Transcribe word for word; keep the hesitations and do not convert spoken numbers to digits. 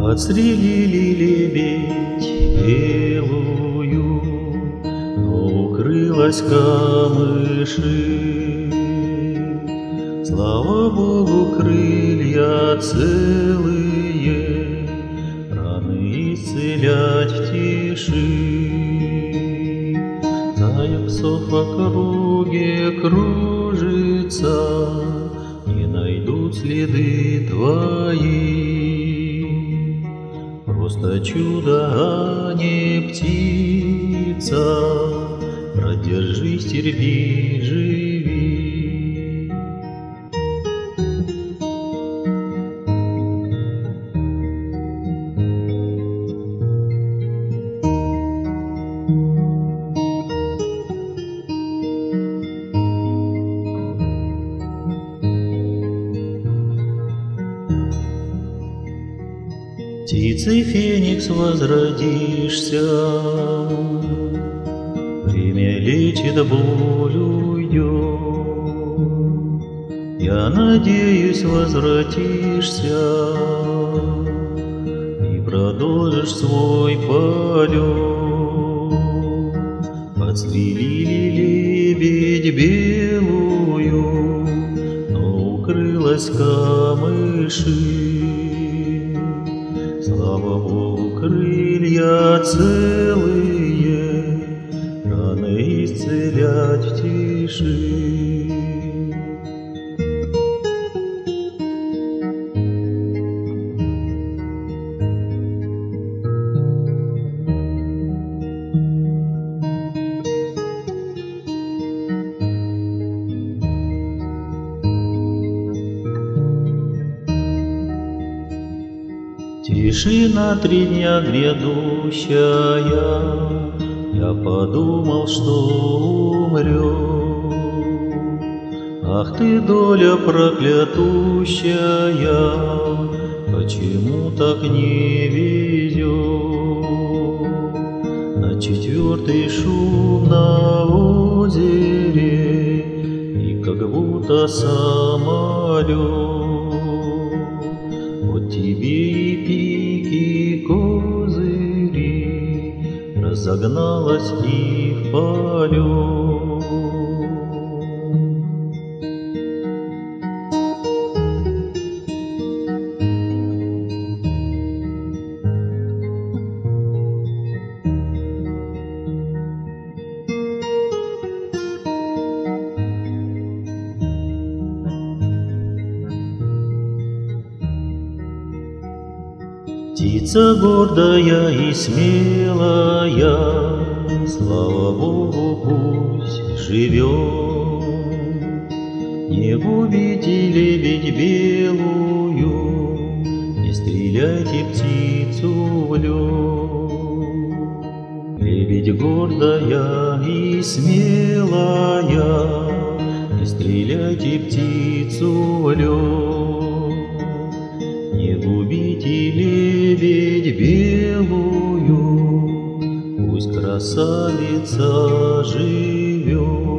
Подстрелили лебедь белую, но укрылась камыши. Слава Богу, крылья целые, раны исцелять в тиши. Зая псов в округе кружится, не найдут следы твои. Просто чудо, а не птица, продержись, терпи, живи. Птицей феникс возродишься, время лечит, боль уйдет. Я надеюсь, возвратишься и продолжишь свой полет. Подстрелили лебедь белую, но укрылась камыши. Слава Богу, крылья целые, раны исцелять в тиши. Тишина три дня грядущая, я подумал, что умрет. Ах ты, доля проклятущая, почему так не везет? На четвертый шум на озере, и как будто самолет. Вот тебе и пики козыри, разогналась и в полет. Птица гордая и смелая, слава Богу, пусть живет. Не губите лебедь белую, не стреляйте птицу в лед. Лебедь гордая и смелая, не стреляйте птицу в лед. Не губите лебедь белую, пусть красавица живет.